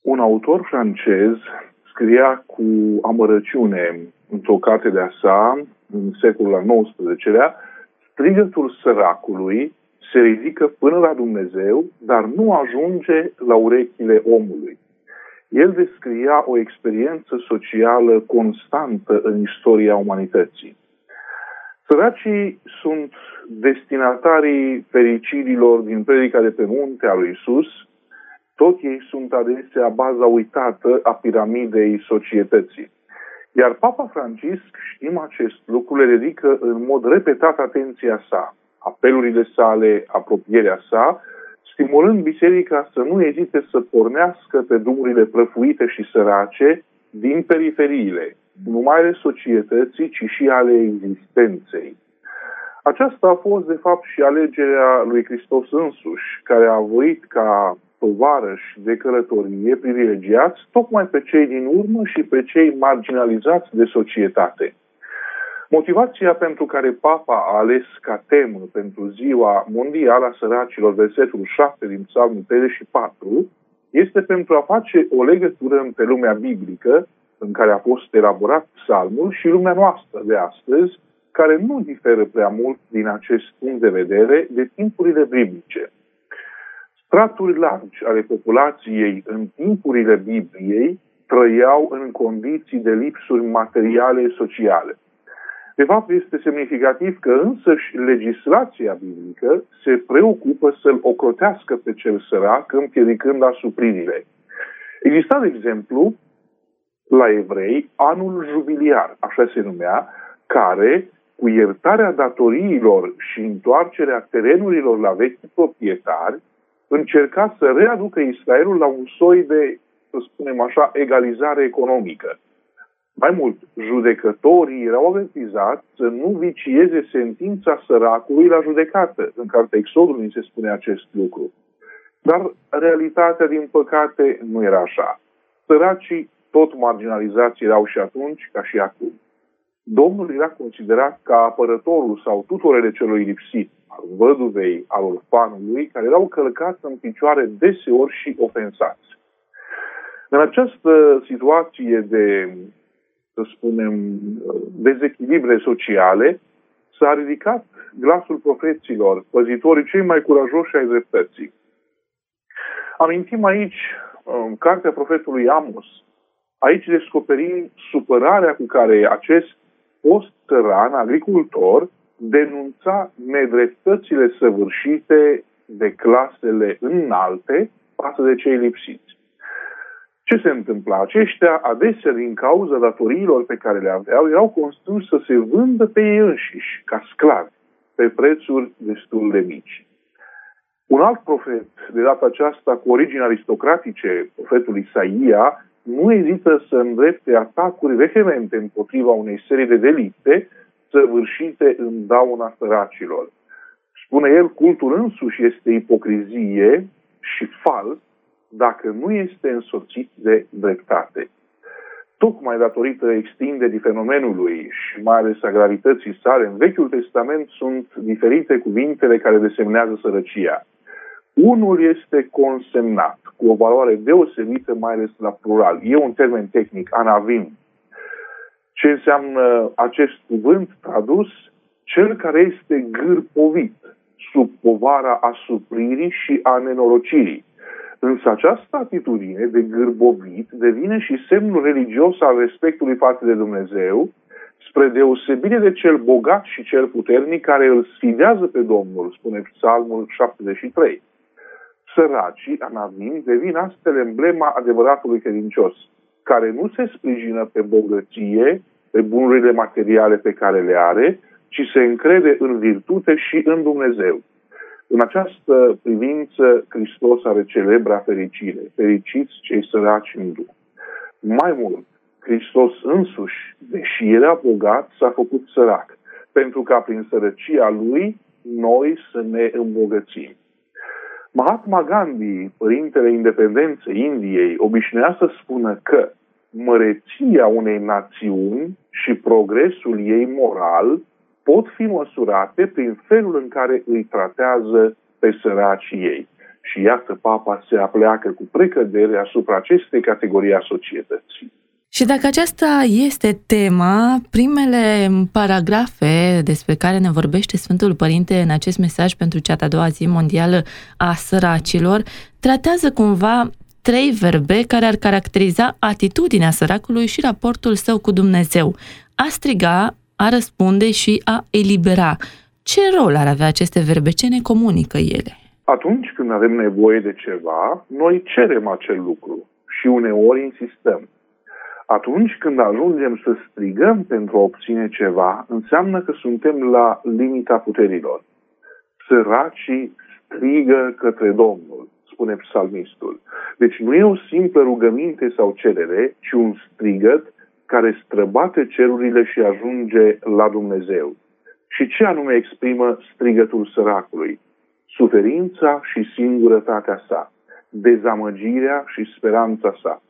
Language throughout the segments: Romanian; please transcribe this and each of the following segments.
Un autor francez scria cu amărăciune într-o carte de-a sa, în secolul al XIX-lea, strigătul săracului se ridică până la Dumnezeu, dar nu ajunge la urechile omului. El descria o experiență socială constantă în istoria umanității. Săracii sunt destinatarii fericirilor din Predica de pe munte a lui Iisus. Tot ei sunt adesea baza uitată a piramidei societății. Iar Papa Francisc, știm acest lucru, le dedică în mod repetat atenția sa, apelurile sale, apropierea sa, stimulând biserica să nu ezite să pornească pe drumurile prăfuite și sărace din periferiile, numai ale societății, ci și ale existenței. Aceasta a fost, de fapt, și alegerea lui Hristos însuși, care a voit ca tovarăși de călătorie privilegiați tocmai pe cei din urmă și pe cei marginalizați de societate. Motivația pentru care Papa a ales ca temă pentru Ziua Mondială a Săracilor, versetul 7 din Psalmul 34, este pentru a face o legătură între lumea biblică, în care a fost elaborat psalmul, și lumea noastră de astăzi, care nu diferă prea mult din acest punct de vedere de timpurile biblice. Straturi largi ale populației în timpurile Bibliei trăiau în condiții de lipsuri materiale sociale. De fapt, este semnificativ că însăși legislația biblică se preocupă să-l ocrotească pe cel sărac, împiedicând asupririle. Exista, de exemplu, la evrei, anul jubiliar, așa se numea, care, cu iertarea datoriilor și întoarcerea terenurilor la vechi proprietari, încerca să readucă Israelul la un soi de, să spunem așa, egalizare economică. Mai mult, judecătorii erau avertizați să nu vicieze sentința săracului la judecată. În cartea Exodului se spune acest lucru. Dar realitatea, din păcate, nu era așa. Săracii, tot marginalizați erau și atunci, ca și acum. Domnul era considerat ca apărătorul sau tutorele celui lipsit, al văduvei, al orfanului, care erau călcați în picioare deseori și ofensați. În această situație de, să spunem, dezechilibre sociale, s-a ridicat glasul profeților, păzitorii cei mai curajoși ai dreptății. Amintim aici cartea profetului Amos. Aici descoperim supărarea cu care acest post țăran, agricultor, denunța nedreptățile săvârșite de clasele înalte față de cei lipsiți. Ce se întâmpla? Aceștia, adesea din cauza datoriilor pe care le aveau, erau constrânși să se vândă pe ei înșiși, ca sclavi, pe prețuri destul de mici. Un alt profet, de data aceasta cu origini aristocratice, profetul Isaia, nu ezită să îndrepte atacuri vehemente împotriva unei serii de delicte săvârșite în dauna săracilor. Spune el, cultul însuși este ipocrizie și fals dacă nu este însoțit de dreptate. Tocmai datorită extinderii fenomenului și mai ales a gravității sale, în Vechiul Testament sunt diferite cuvintele care desemnează sărăcia. Unul este consemnat, cu o valoare deosebită, mai ales la plural. E un termen tehnic, anavim. Ce înseamnă acest cuvânt tradus? Cel care este gârpovit sub povara asupririi și a nenorocirii. Însă această atitudine de gârbovit devine și semnul religios al respectului față de Dumnezeu, spre deosebire de cel bogat și cel puternic care îl sfidează pe Domnul, spune Psalmul 73. Săracii, anavim, devin astfel emblema adevăratului credincios, care nu se sprijină pe bogăție, pe bunurile materiale pe care le are, ci se încrede în virtute și în Dumnezeu. În această privință, Hristos are celebra fericire. Fericiți cei săraci în Duh. Mai mult, Hristos însuși, deși era bogat, s-a făcut sărac, pentru ca prin sărăcia Lui noi să ne îmbogățim. Mahatma Gandhi, părintele independenței Indiei, obișnuia să spună că măreția unei națiuni și progresul ei moral pot fi măsurate prin felul în care îi tratează pe săracii ei. Și iată, Papa se apleacă cu precădere asupra acestei categorii a societății. Și dacă aceasta este tema, primele paragrafe despre care ne vorbește Sfântul Părinte în acest mesaj pentru cea de-a doua zi mondială a săracilor, tratează cumva 3 verbe care ar caracteriza atitudinea săracului și raportul său cu Dumnezeu. A striga, a răspunde și a elibera. Ce rol ar avea aceste verbe? Ce ne comunică ele? Atunci când avem nevoie de ceva, noi cerem acel lucru și uneori insistăm. Atunci când ajungem să strigăm pentru a obține ceva, înseamnă că suntem la limita puterilor. Săracii strigă către Domnul, spune psalmistul. Deci nu e o simplă rugăminte sau cerere, ci un strigăt care străbate cerurile și ajunge la Dumnezeu. Și ce anume exprimă strigătul săracului? Suferința și singurătatea sa, dezamăgirea și speranța sa.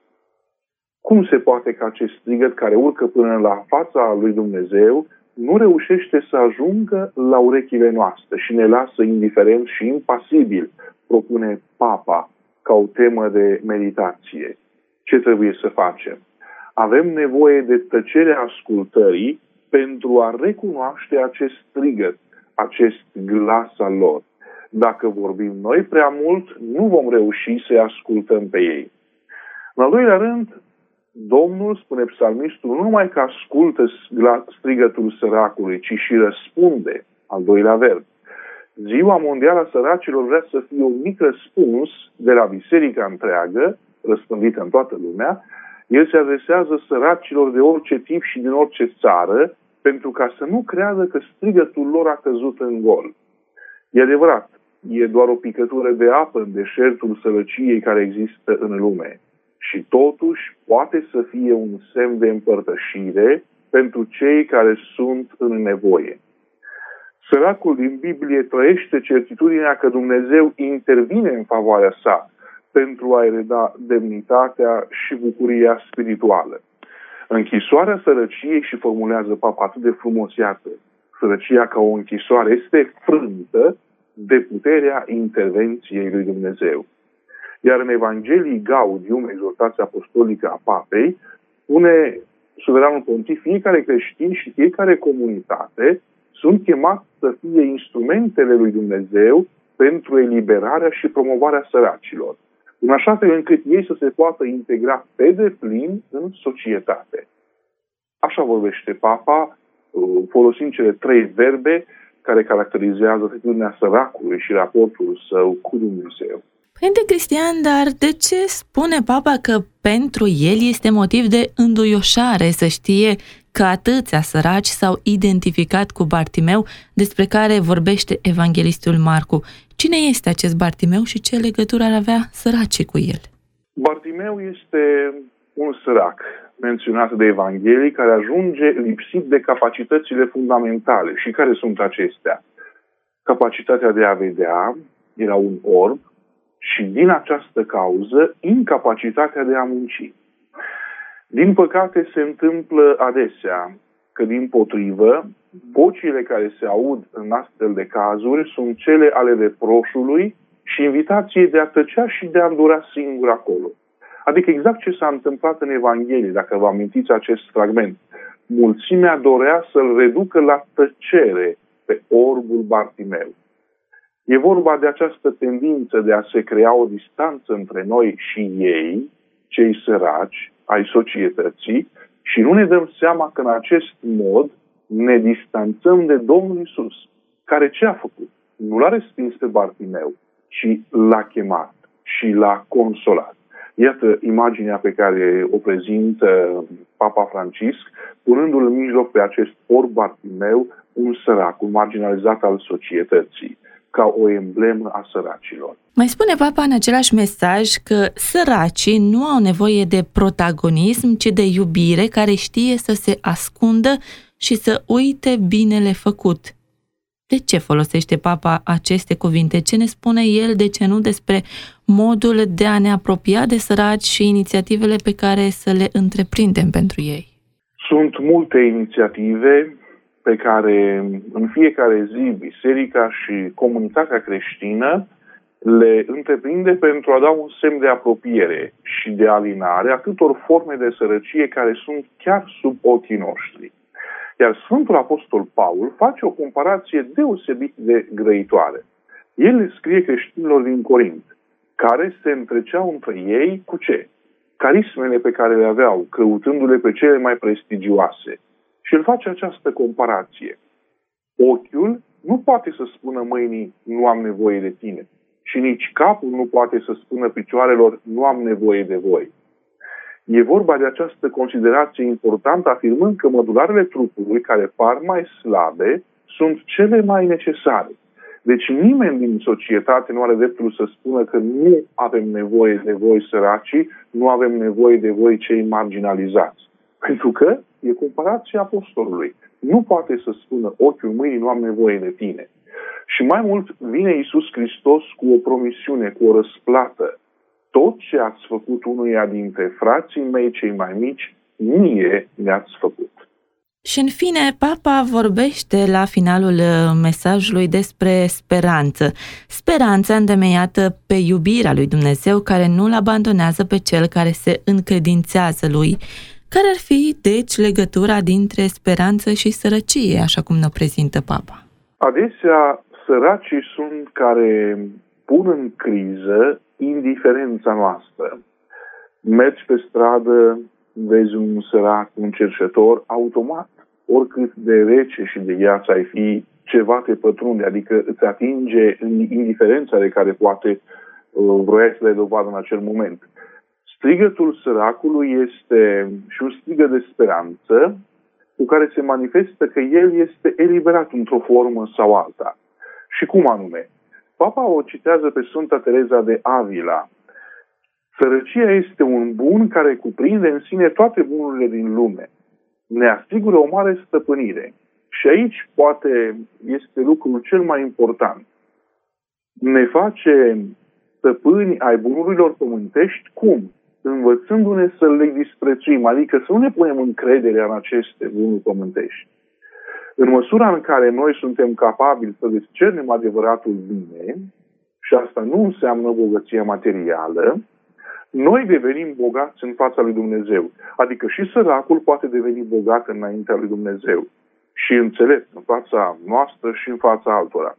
Cum se poate că acest strigăt care urcă până la fața lui Dumnezeu nu reușește să ajungă la urechile noastre și ne lasă indiferent și impasibil, propune Papa ca o temă de meditație? Ce trebuie să facem? Avem nevoie de tăcerea ascultării pentru a recunoaște acest strigăt, acest glas al lor. Dacă vorbim noi prea mult, nu vom reuși să-i ascultăm pe ei. În al doilea rând, Domnul, spune psalmistul, nu numai că ascultă strigătul săracului, ci și răspunde, al doilea verb. Ziua mondială a săracilor vrea să fie un mic răspuns de la biserica întreagă, răspândită în toată lumea. El se adresează săracilor de orice tip și din orice țară, pentru ca să nu creadă că strigătul lor a căzut în gol. E adevărat, e doar o picătură de apă în deșertul sărăciei care există în lume. Și totuși poate să fie un semn de împărtășire pentru cei care sunt în nevoie. Săracul din Biblie trăiește certitudinea că Dumnezeu intervine în favoarea sa pentru a-i reda demnitatea și bucuria spirituală. Închisoarea sărăciei, și formulează Papa atât de frumos, iată, sărăcia ca o închisoare este frântă de puterea intervenției lui Dumnezeu. Iar în Evanghelii Gaudium, exhortația apostolică a Papei, spune suveranul pontif, fiecare creștin și fiecare comunitate sunt chemați să fie instrumentele lui Dumnezeu pentru eliberarea și promovarea săracilor, în așa fel încât ei să se poată integra pe deplin în societate. Așa vorbește Papa, folosind cele 3 verbe care caracterizează atitudinea săracului și raportul său cu Dumnezeu. Părinte Cristian, dar de ce spune Papa că pentru el este motiv de înduioșare să știe că atâția săraci s-au identificat cu Bartimeu, despre care vorbește evanghelistul Marcu? Cine este acest Bartimeu și ce legătură ar avea săracii cu el? Bartimeu este un sărac menționat de Evanghelii care ajunge lipsit de capacitățile fundamentale. Și care sunt acestea? Capacitatea de a vedea, era un orb, și din această cauză, incapacitatea de a munci. Din păcate, se întâmplă adesea că, dimpotrivă, vocile care se aud în astfel de cazuri sunt cele ale reproșului și invitației de a tăcea și de a îndura singur acolo. Adică exact ce s-a întâmplat în Evanghelie, dacă vă amintiți acest fragment. Mulțimea dorea să-l reducă la tăcere pe orbul Bartimeu. E vorba de această tendință de a se crea o distanță între noi și ei, cei săraci ai societății, și nu ne dăm seama că în acest mod ne distanțăm de Domnul Iisus, care ce a făcut? Nu l-a respins pe Bartimeu, ci l-a chemat și l-a consolat. Iată imaginea pe care o prezintă Papa Francisc, punându-l în mijloc pe acest orb Bartimeu, un sărac, un marginalizat al societății, ca o emblemă a săracilor. Mai spune Papa în același mesaj că săracii nu au nevoie de protagonism, ci de iubire care știe să se ascundă și să uite binele făcut. De ce folosește Papa aceste cuvinte? Ce ne spune el, de ce nu, despre modul de a ne apropia de săraci și inițiativele pe care să le întreprindem pentru ei? Sunt multe inițiative pe care în fiecare zi biserica și comunitatea creștină le întreprinde pentru a da un semn de apropiere și de alinare atâtor forme de sărăcie care sunt chiar sub ochii noștri. Iar Sfântul Apostol Paul face o comparație deosebit de grăitoare. El le scrie creștinilor din Corint, care se întreceau între ei cu ce? Carismele pe care le aveau, căutându-le pe cele mai prestigioase. Și el face această comparație. Ochiul nu poate să spună mâinii, nu am nevoie de tine. Și nici capul nu poate să spună picioarelor, nu am nevoie de voi. E vorba de această considerație importantă, afirmând că mădularele trupului, care par mai slabe, sunt cele mai necesare. Deci nimeni din societate nu are dreptul să spună că nu avem nevoie de voi săracii, nu avem nevoie de voi cei marginalizați. Pentru că e comparația apostolului. Nu poate să spună ochiul mâinii, nu am nevoie de tine. Și mai mult vine Iisus Hristos cu o promisiune, cu o răsplată. Tot ce ați făcut unuia dintre frații mei cei mai mici, mie mi-ați făcut. Și în fine, Papa vorbește la finalul mesajului despre speranță. Speranța îndemeiată pe iubirea lui Dumnezeu, care nu-l abandonează pe cel care se încredințează lui. Care ar fi, deci, legătura dintre speranță și sărăcie, așa cum ne prezintă Papa? Adesea, săracii sunt care pun în criză indiferența noastră. Mergi pe stradă, vezi un sărac, un cerșetor, automat, oricât de rece și de gheață ai fi, ceva te pătrunde, adică îți atinge indiferența de care poate vroiai să le dovadă în acel moment. Strigătul săracului este și un strigăt de speranță cu care se manifestă că el este eliberat într-o formă sau alta. Și cum anume? Papa o citează pe Sfânta Tereza de Avila. Sărăcia este un bun care cuprinde în sine toate bunurile din lume. Ne asigură o mare stăpânire. Și aici poate este lucrul cel mai important. Ne face stăpâni ai bunurilor pământești cum? Învățându-ne să le disprețuim, adică să nu ne punem încrederea în aceste bunuri pământești. În măsura în care noi suntem capabili să discernem adevăratul bine, și asta nu înseamnă bogăția materială, noi devenim bogați în fața lui Dumnezeu. Adică și săracul poate deveni bogat înaintea lui Dumnezeu. Și înțelept în fața noastră și în fața altora.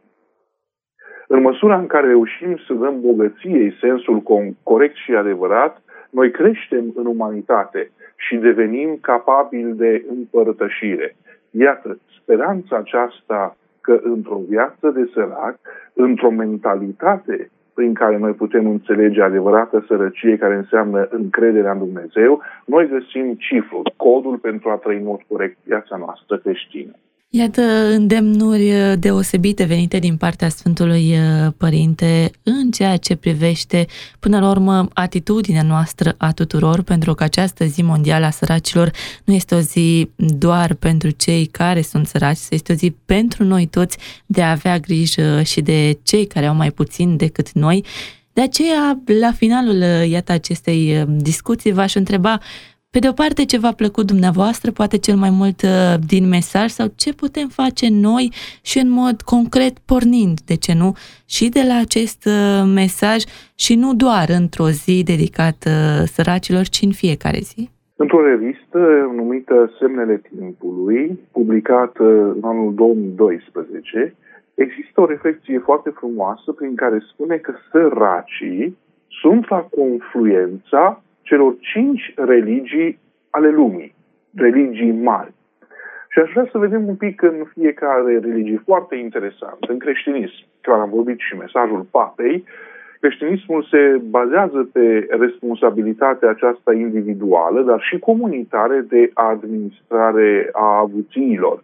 În măsura în care reușim să dăm bogăției sensul corect și adevărat, noi creștem în umanitate și devenim capabili de împărtășire. Iată, speranța aceasta că într-o viață de sărac, într-o mentalitate prin care noi putem înțelege adevărată sărăcie, care înseamnă încrederea în Dumnezeu, noi găsim cifrul, codul pentru a trăi în mod corect viața noastră creștină. Iată îndemnuri deosebite venite din partea Sfântului Părinte în ceea ce privește, până la urmă, atitudinea noastră a tuturor, pentru că această zi mondială a săracilor nu este o zi doar pentru cei care sunt săraci, este o zi pentru noi toți de a avea grijă și de cei care au mai puțin decât noi. De aceea, la finalul, iată, acestei discuții, v-aș întreba, pe de o parte, ce v-a plăcut dumneavoastră, poate cel mai mult din mesaj, sau ce putem face noi și în mod concret pornind, de ce nu, și de la acest mesaj și nu doar într-o zi dedicată săracilor, ci în fiecare zi? Într-o revistă numită Semnele Timpului, publicată în anul 2012, există o reflecție foarte frumoasă prin care spune că săracii sunt la confluența celor 5 religii ale lumii, religii mari. Și aș vrea să vedem un pic în fiecare religie, foarte interesant. În creștinism, clar am vorbit și mesajul Papei, creștinismul se bazează pe responsabilitatea aceasta individuală, dar și comunitară de administrare a avuțiilor.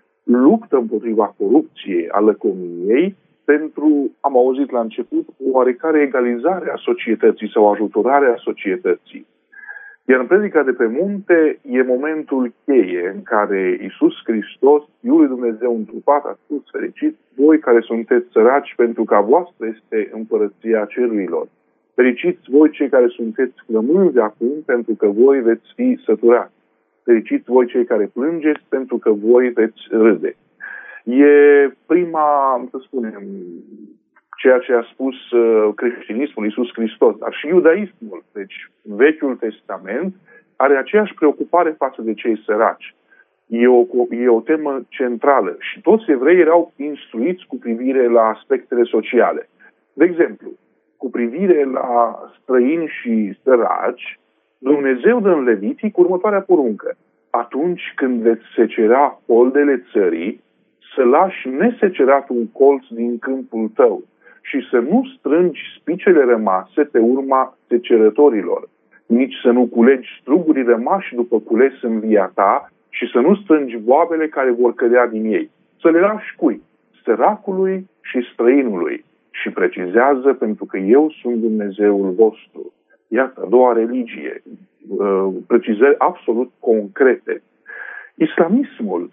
Luptă împotriva corupției, a lăcomiei, pentru, am auzit la început, o oarecare egalizare a societății sau ajutorare a societății. Iar în predica de pe munte e momentul cheie în care Iisus Hristos, Fiul lui Dumnezeu întrupat, a spus: fericiți voi care sunteți săraci, pentru că a voastră este împărăția cerurilor. Fericiți voi cei care sunteți flămânzi acum, pentru că voi veți fi săturați. Fericiți voi cei care plângeți, pentru că voi veți râde. E prima, să spunem, ceea ce a spus creștinismul, Iisus Hristos, dar și iudaismul. Deci Vechiul Testament are aceeași preocupare față de cei săraci. E o temă centrală și toți evreii erau instruiți cu privire la aspectele sociale. De exemplu, cu privire la străini și săraci, Dumnezeu dă în Levitic următoarea poruncă. Atunci când veți secera holdele țării, să lași nesecerat un colț din câmpul tău și să nu strângi spicele rămase pe urma secerătorilor, nici să nu culegi strugurii rămași după cules în via ta și să nu strângi boabele care vor cădea din ei. Să le lași cui? Săracului și străinului. Și precizează, pentru că eu sunt Dumnezeul vostru. Iată, a doua religie. Precizări absolut concrete. Islamismul,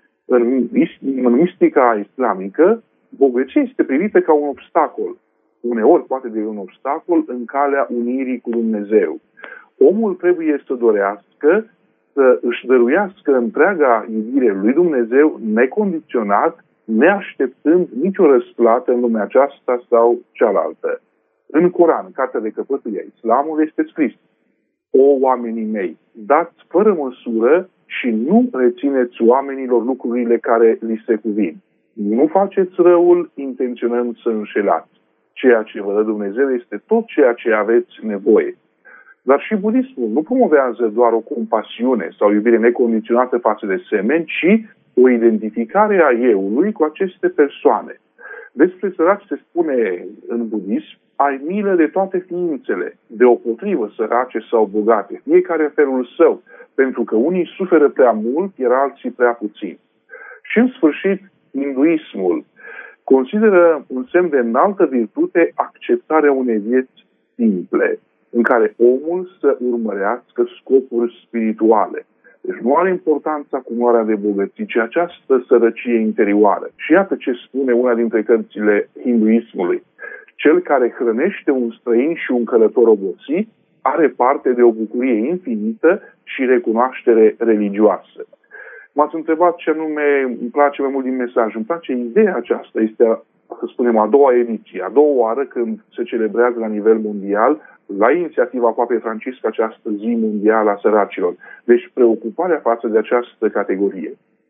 în mistica islamică, bogăția este privită ca un obstacol. Uneori poate deveni un obstacol în calea unirii cu Dumnezeu. Omul trebuie să dorească să își dăruiască întreaga iubire lui Dumnezeu necondiționat, neașteptând nicio răsplată în lumea aceasta sau cealaltă. În Coran, cartea de căpătâia Islamului, este scris: O oamenii mei, dați fără măsură și nu rețineți oamenilor lucrurile care li se cuvin. Nu faceți răul intenționând să înșelați. Ceea ce vă dă Dumnezeu este tot ceea ce aveți nevoie. Dar și budismul nu promovează doar o compasiune sau iubire necondiționată față de semeni, ci o identificare a euului cu aceste persoane. Despre săraci se spune în budism: ai milă de toate ființele, deopotrivă sărace sau bogate, fiecare în felul său, pentru că unii suferă prea mult, iar alții prea puțin. Și în sfârșit, hinduismul consideră un semn de înaltă virtute acceptarea unei vieți simple, în care omul să urmărească scopuri spirituale. Deci nu are importanța acumularea de bogății, ci această sărăcie interioară. Și iată ce spune una dintre cărțile hinduismului: cel care hrănește un străin și un călător obosit are parte de o bucurie infinită și recunoaștere religioasă. M-ați întrebat ce anume îmi place mai mult din mesaj. Îmi place ideea aceasta, este, să spunem, a doua ediție, a doua oară când se celebrează la nivel mondial, la inițiativa Papei Francisc, această zi mondială a săracilor. Deci preocuparea față de această categorie.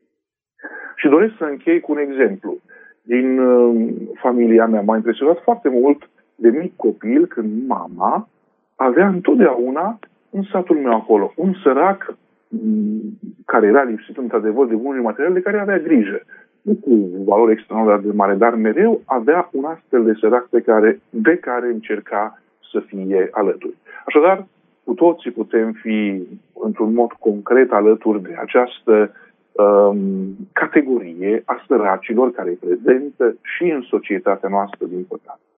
Și doresc să închei cu un exemplu. Din familia mea m-a impresionat foarte mult de mic copil când mama avea întotdeauna în satul meu acolo un sărac care era lipsit într-adevăr de bunuri materiale, de care avea grijă. Nu cu valori extraordinar de mare, dar mereu avea un astfel de sărac de care încerca să fie alături. Așadar, cu toții putem fi într-un mod concret alături de această categorie a săracilor care e prezentă și în societatea noastră, din păcate.